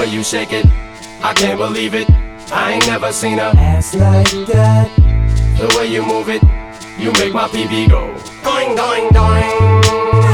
way you shake it, I can't believe it. I ain't never seen a ass like that. The way you move it, you make my PB go doing, doing, doing.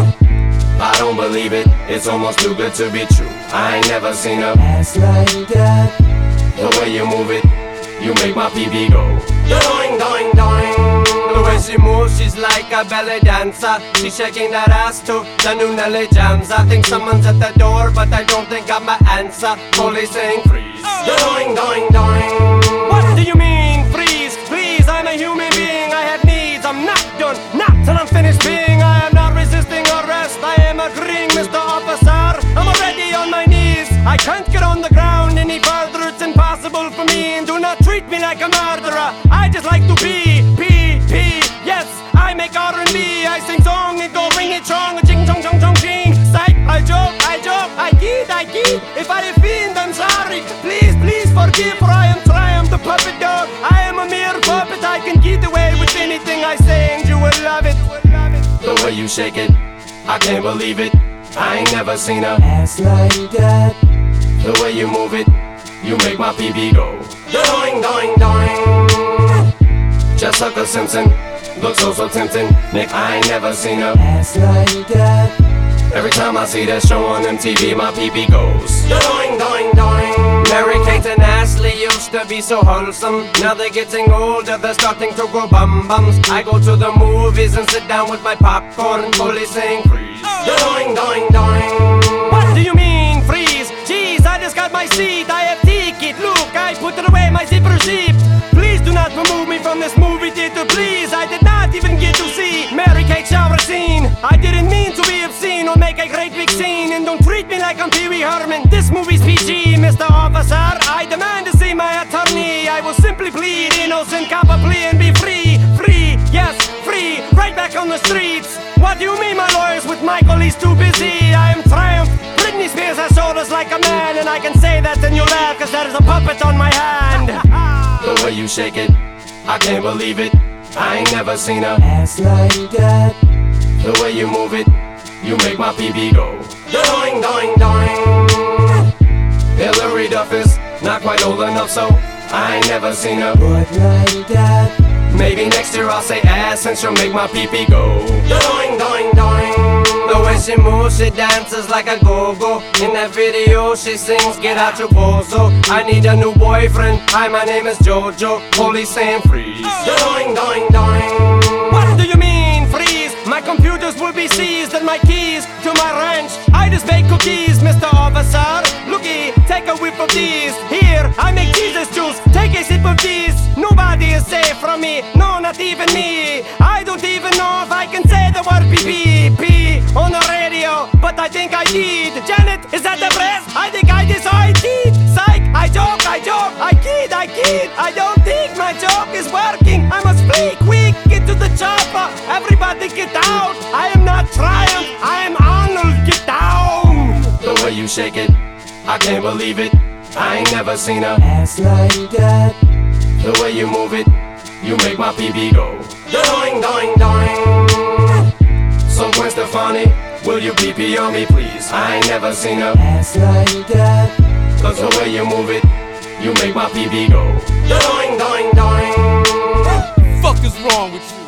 I don't believe it, it's almost too good to be true. I ain't never seen a ass like that. The way you move it, you make my PB go doing, doing, doing. The way she moves, she's like a belly dancer. She's shaking that ass to the new Nelly jams. I think someone's at the door, but I don't think I'm my answer. Police saying freeze, doing, doing, doing. What do you mean freeze? Please, I'm a human being, I have needs. I'm not done, not till I'm finished being. I am not resisting arrest, I am agreeing, Mr. Officer. I'm already on my knees, I can't get on the ground any further. It's impossible for me, and do not treat me like a murderer. I just like to be. Yes, I make R&B, I sing song, it go ring it strong, ching chong chong chong ching. Psych, I joke, I kid. If I offend, I'm sorry. Please, please forgive, for I am Triumph, the puppet dog. I am a mere puppet, I can get away with anything I say, and you will love it. The way you shake it, I can't believe it. I ain't never seen a ass like that. The way you move it, you make my PB go doing, doing, doing. Just like a Simpson, looks so tempting. Nick, I ain't never seen a ass like that. Every time I see that show on MTV, my PB goes doing, doing, doing. Mary-Kate and Ashley used to be so wholesome. Now they're getting older, they're starting to grow bum-bums. I go to the movies and sit down with my popcorn. Police saying freeze, doing, doing, doing. What do you mean freeze? Jeez, I just got my seat, I have ticket. Look, I put it away, my zipper zipped. Please do not remove me from this movie theater, please. I did not even get to see Mary-Kate shower scene. I didn't mean to be obscene or make a great big scene. And don't treat me like I'm Pee Wee Herman. This movie's PG, Mr. Officer. I demand to see my attorney. I will simply plead innocent copper plea and be free. Free, yes, free, right back on the streets. What do you mean my lawyer's with Michael? He's too busy. I am Triumph. Britney Spears has shoulders like a man, and I can say that and you laugh, cause there is a puppet on my hand. The way you shake it, I can't believe it. I ain't never seen a ass like that. The way you move it, you make my PB go doing, doing, doing. Hillary Duff is not quite old enough, so I ain't never seen a butt like that. Maybe next year I'll say ass and she'll make my pee-pee go doing, doing, doing. The way she moves, she dances like a go-go. In that video she sings, get out your bozo. I need a new boyfriend, hi my name is Jojo. Police saying freeze, doing, doing, doing. What do you mean freeze? My computers will be seized and my keys to my ranch. I just bake cookies, Mr. Officer. Looky, take a whiff of these. Here, I make Jesus juice, take a sip of these. Nobody is safe from me, no, not even me. I don't even know if I can say the word pee on the radio, but I think I did. Janet, is that the press? I think I decided. Psych, I joke, I kid. I don't think my joke is working. I must flee quick, get to the chopper. Everybody get out. I am not Triumph, I am Arnold, get down. The way you shake it, I can't believe it. I ain't never seen a ass like that. The way you move it, you make my PB go doing, doing, doing. So Gwen Stefani, will you PP on me please? I ain't never seen a ass like that. Cause the way you move it, you make my PB go doing, doing, doing. Fuck is wrong with you?